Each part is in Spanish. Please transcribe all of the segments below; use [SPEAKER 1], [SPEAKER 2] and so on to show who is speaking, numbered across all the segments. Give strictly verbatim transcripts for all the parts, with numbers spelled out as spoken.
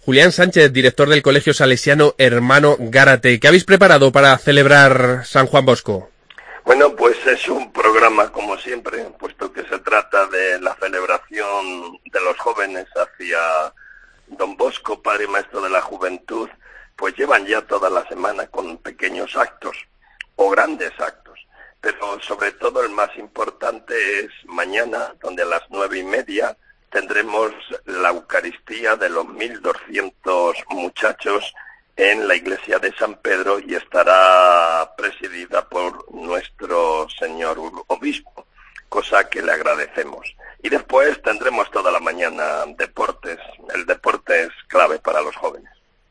[SPEAKER 1] Julián Sánchez, director del Colegio Salesiano Hermano Gárate. ¿Qué habéis preparado para celebrar San Juan Bosco?
[SPEAKER 2] Bueno, pues es un programa, como siempre, puesto que se trata de la celebración de los jóvenes hacia Don Bosco, padre y maestro de la juventud, pues llevan ya toda la semana con pequeños actos, o grandes actos. Pero sobre todo el más importante es mañana, donde a las nueve y media tendremos la Eucaristía de los mil doscientos muchachos en la iglesia de San Pedro y estará presidida por nuestro señor obispo, cosa que le agradecemos. Y después tendremos toda la mañana deportes. El deporte es clave para los jóvenes.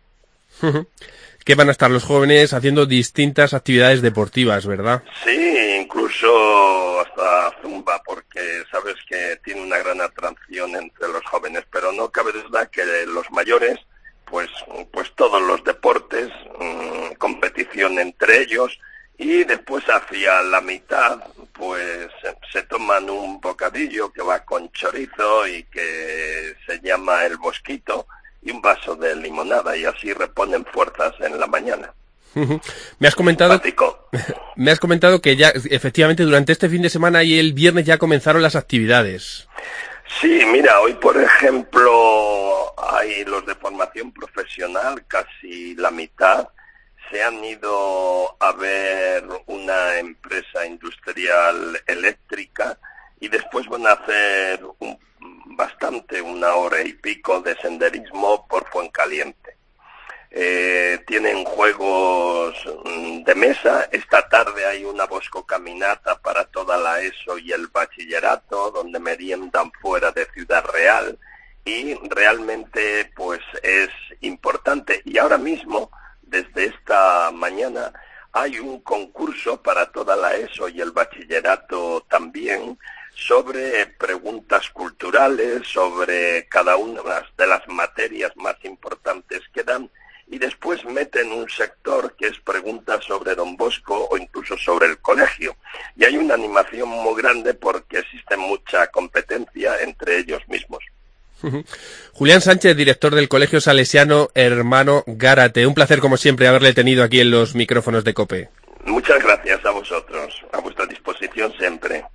[SPEAKER 1] Que van a estar los jóvenes haciendo distintas actividades deportivas, ¿verdad?
[SPEAKER 2] Sí, incluso hasta zumba, porque sabes que tiene una gran atracción entre los jóvenes, pero no cabe duda que los mayores, pues, pues todos los deportes, mmm, competición entre ellos, y después hacia la mitad, pues se toman un bocadillo que va con chorizo y que se llama el Bosquito, y un vaso de limonada, y así reponen fuerzas en la mañana.
[SPEAKER 1] Me has comentado, me has comentado que ya, efectivamente, durante este fin de semana y el viernes ya comenzaron las actividades.
[SPEAKER 2] Sí, mira, hoy por ejemplo hay los de formación profesional, casi la mitad, se han ido a ver una empresa industrial eléctrica y después van a hacer un bastante, una hora y pico de senderismo por Fuencaliente. Eh, tienen juegos de mesa. Esta tarde hay una Bosco Caminata para toda la ESO y el bachillerato, donde meriendan fuera de Ciudad Real, y realmente pues es importante. Y ahora mismo, desde esta mañana, hay un concurso para toda la ESO y el bachillerato también, sobre preguntas culturales, sobre cada una de las materias más importantes que dan, y después meten un sector que es preguntas sobre Don Bosco o incluso sobre el colegio. Y hay una animación muy grande porque existe mucha competencia entre ellos mismos.
[SPEAKER 1] Julián Sánchez, director del Colegio Salesiano Hermano Gárate. Un placer, como siempre, haberle tenido aquí en los micrófonos de COPE.
[SPEAKER 2] Muchas gracias a vosotros, a vuestra disposición siempre.